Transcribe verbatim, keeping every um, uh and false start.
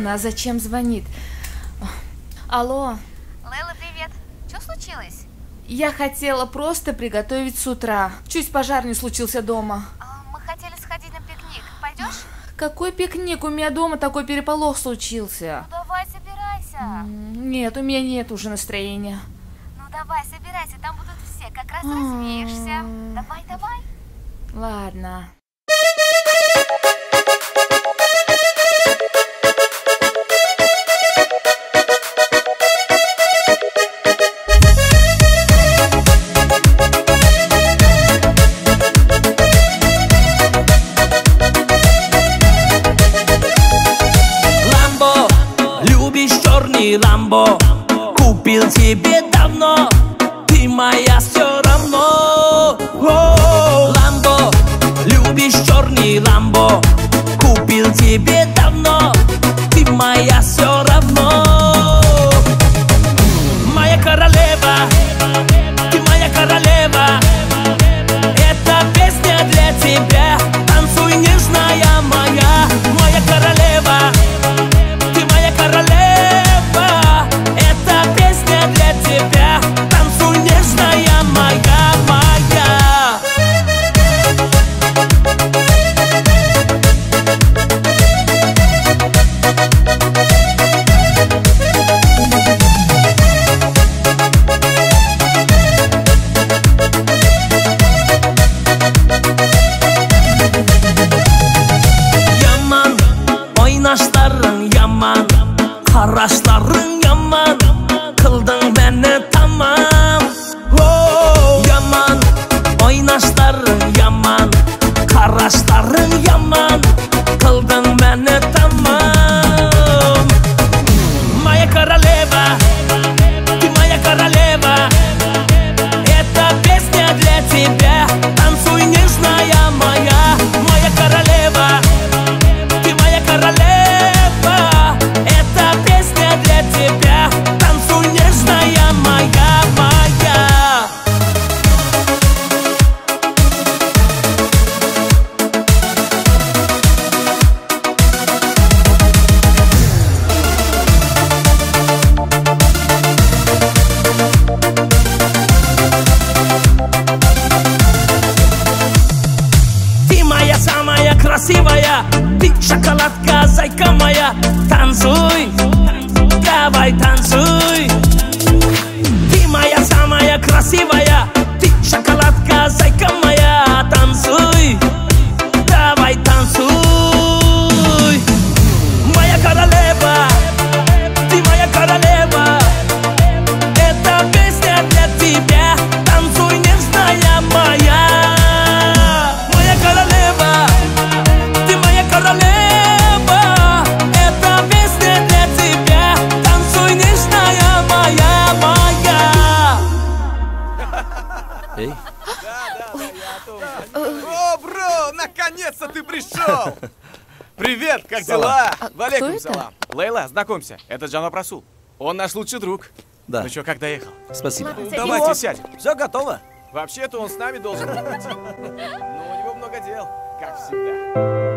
телефона, а зачем звонит? Алло. Лейла, привет. Что случилось? Я хотела просто приготовить с утра. Чуть пожар не случился дома. А, мы хотели сходить на пикник. Пойдешь? Какой пикник? У меня дома такой переполох случился. Ну давай, собирайся. Нет, у меня нет уже настроения. Ну давай, собирайся, там будут все. Как раз развеешься. Давай, давай. Ладно. Ламбо, купил тебе давно, ты моя все равно. Ламбо, любишь черный Ламбо, купил тебе давно, ты моя все равно. Моя королева, ты моя королева, эта песня для тебя, танцуй, нежная моя, моя королева. Ты моя королева, эта песня для тебя, танцуй, нежная моя, моя. Яман, ойнаштарың яман, қараштарың яман, қылдың мені тамам. Яман, ойнаштарың яман, қараштарың яман, қылдың мені тамам. Моя королева, ты моя королева, эта песня для тебя, танцуй, нежная моя, моя королева. Ты моя королева, эта песня для тебя, танцуй, нежная моя, моя. Ты моя самая красивая, ты шоколадка, зайка моя, танцуй, давай танцуй. Ты моя самая красивая, ты шоколадка, зайка моя, танцуй, давай танцуй. Моя королева, ты моя королева, эта песня для тебя, танцуй, нежная моя. Моя королева, ты моя королева, эта песня для тебя, танцуй, нежная моя, моя. Эй, О, бро, наконец-то ты пришел! Привет, как дела? А Валейкум кто это? салам. Лейла, знакомься, это Джаноб Расул. Он наш лучший друг. да, Ну чё, как доехал? спасибо. Ладно, Давайте сядем. Все готово? Вообще-то он с нами должен быть. Но у него много дел, как всегда.